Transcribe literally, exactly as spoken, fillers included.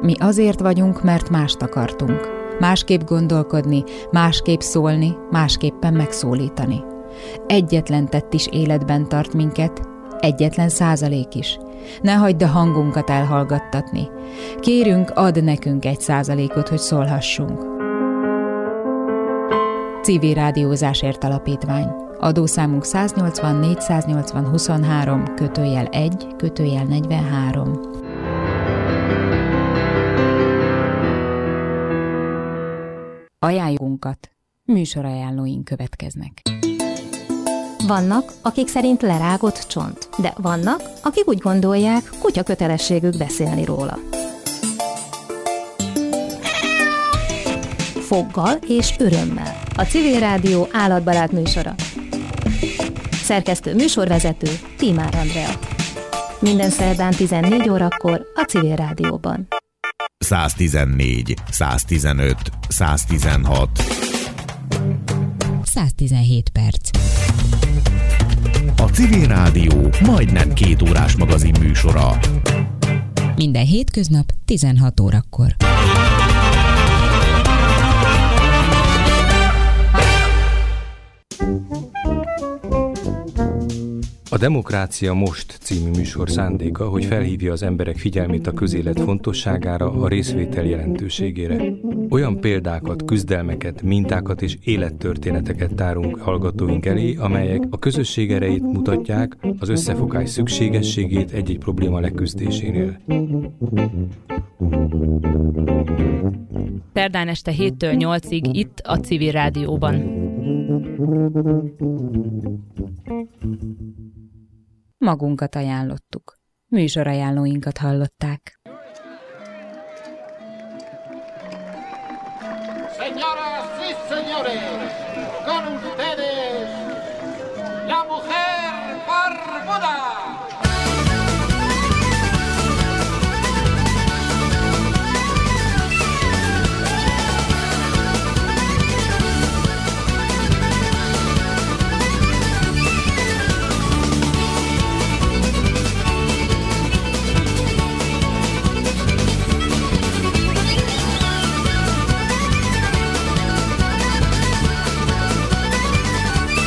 Mi azért vagyunk, mert mást akartunk. Másképp gondolkodni, másképp szólni, másképpen megszólítani. Egyetlen tett is életben tart minket, egyetlen százalék is. Ne hagyd a hangunkat elhallgattatni. Kérünk, add nekünk egy százalékot, hogy szólhassunk. Civil Rádiózásért Alapítvány. Adószámunk száznyolcvannégy száznyolcvan huszonhárom kötőjel egy kötőjel negyvenhárom. Ajánlónkat, műsorajánlóink következnek. Vannak, akik szerint lerágott csont, de vannak, akik úgy gondolják, kutya kötelességük beszélni róla. Foggal és örömmel. A Civil Rádió állatbarát műsora. Szerkesztő műsorvezető Tímár Andrea. Minden szerdán tizennégy órakor a Civil Rádióban. száztizennégy, száztizenöt, száztizenhat. száztizenhét perc. A Civil Rádió majdnem két órás magazin műsora. Minden hétköznap tizenhat órakor. A Demokrácia Most című műsor szándéka, hogy felhívja az emberek figyelmét a közélet fontosságára, a részvétel jelentőségére. Olyan példákat, küzdelmeket, mintákat és élettörténeteket tárunk hallgatóink elé, amelyek a közösség erejét mutatják, az összefogás szükségességét egy-egy probléma leküzdésénél. Szerdán este héttől nyolcig itt a Civil Rádióban. Magunkat ajánlottuk. Műsorajánlóinkat hallották. Señoras y señores, con ustedes, la mujer barbuda.